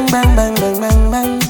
bang bang bang bang bang.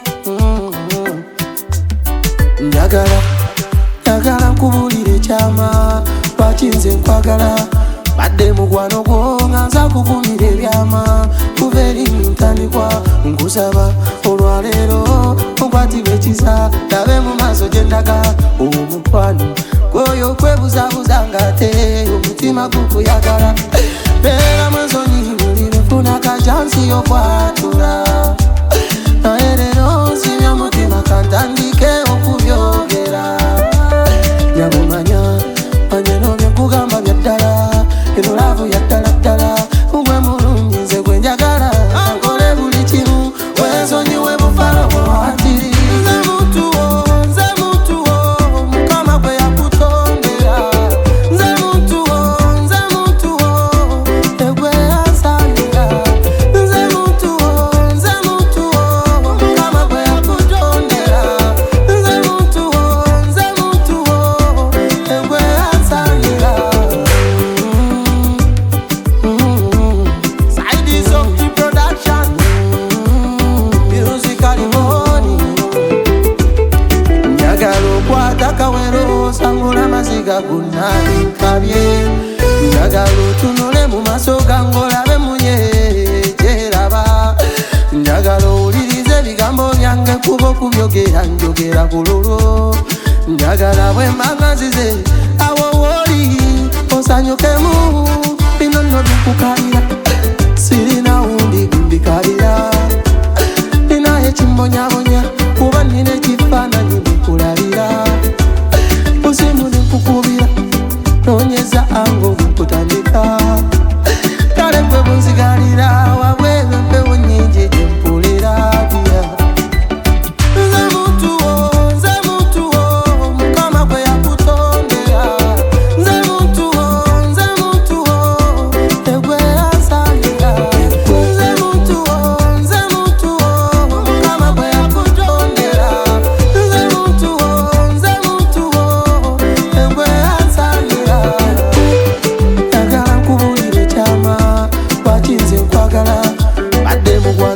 Njagala nkubulire kyama lwakinze nkwagala badde mukwano gwo nga nza kukumira ebyama kuva eri ntandikwa nkusaba olwaleero onkwatibwa ekisa labe mu maaso gye ndaga omukwano gwoyo kwebuzabuza ng'ate omutima gukuyagala beera mwenzonyi buli lwefuna kajansi y'okwatula naye leero nsibye omutima kantandike okubyogera nyabumanya manyeno byekugamba bya ddala eno laavu ya ddala ddala gwe mulungi nze gwe njagala ankole buli kimu wenzonyiwe bufalo bwewatiri nze muntu wo mukama gwe yakutondera nze muntu wo egwe yansanyira nze muntu wo mukama gwe yakutondera nze muntu wo egwe yansanyira. Sides of the production, musically money. Njagala okwata kawero sangula maziga gunali nkabye njagala otunule mu maaso gange olabe munyejeraba njagala owulirize ebigambo byange kuba okubyogera njogera ku lulwo njagala bwe mbanga nzize awo wooli osanyukemu bino nno bikukalira sirina wundi kumbikalira ninaye kimbonyabonya kuba nina ekifaananyi bikulabira busimu nikukubira nonyeza ango bukutandika kale gwe bunzigalira wabwewe mpewo nyingi empulira bya nze muntu wo mukama gwe yakutondera nze muntu wo egwe yansanyira nze muntu wo mukama gwe yakutondera nze muntu wo egwe yansanyira. Njagala nkubulire kyama lwakinze nkwagala badde mugwa